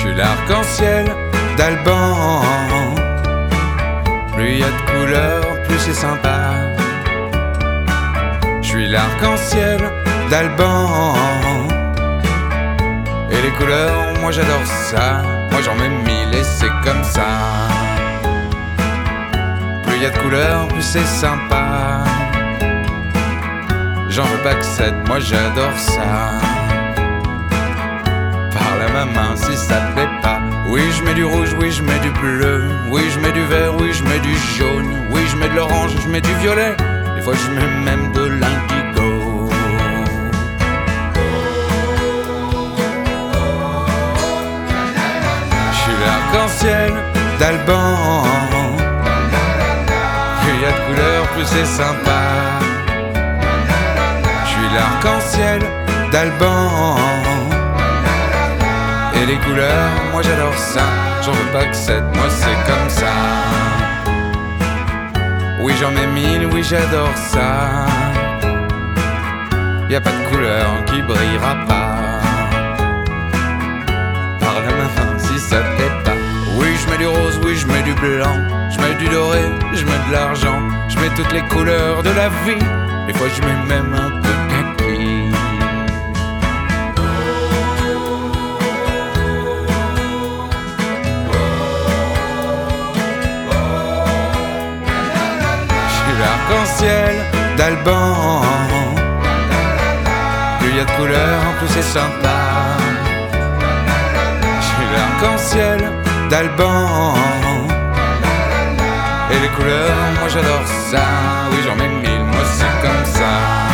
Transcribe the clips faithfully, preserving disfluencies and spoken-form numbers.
suis l'arc-en-ciel d'Alban. Plus y a de couleurs, plus c'est sympa. Je suis l'arc-en-ciel d'Alban. Et les couleurs, moi j'adore ça. Moi j'en mets mille et c'est comme ça. Plus y a de couleurs, plus c'est sympa. J'en veux pas que sept, moi j'adore ça. Parle à ma main si ça te plaît pas. Oui je mets du rouge, oui je mets du bleu. Oui je mets du vert, oui je mets du jaune. Oui je mets de l'orange, je mets du violet. Des fois je mets même de l'indigo. Je suis l'arc-en-ciel d'Alban. Plus y a de couleurs, plus c'est sympa. Je suis l'arc-en-ciel d'Alban. Et les couleurs, moi j'adore ça. J'en veux pas que sept, moi c'est comme ça. Oui j'en mets mille, oui j'adore ça. Y'a pas de couleur qui brillera pas. Parle à ma main si ça te plaît pas. Oui je mets du rose, oui je mets du blanc. Je mets du doré, je mets de l'argent. Je mets toutes les couleurs de la vie. Des fois je mets même un peu kaki. L'arc-en-ciel d'Alban. Plus y a de couleurs, plus c'est sympa. Je suis l'arc-en-ciel d'Alban. Et les couleurs, moi j'adore ça. Oui j'en mets mille, moi c'est comme ça.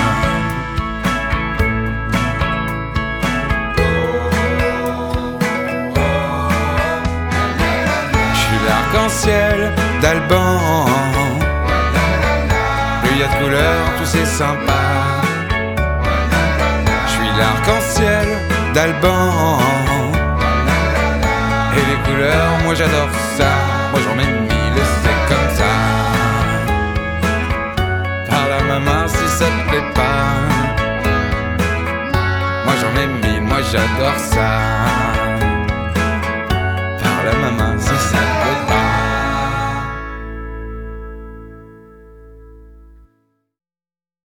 Je suis l'arc-en-ciel d'Alban. Plus y a de couleurs, plus c'est sympa. Je suis l'arc-en-ciel d'Alban. Et les couleurs, moi j'adore ça. Moi j'en mets mille et c'est comme ça. Parle à ma main si ça te plaît pas. Moi j'en mets mille, moi j'adore ça.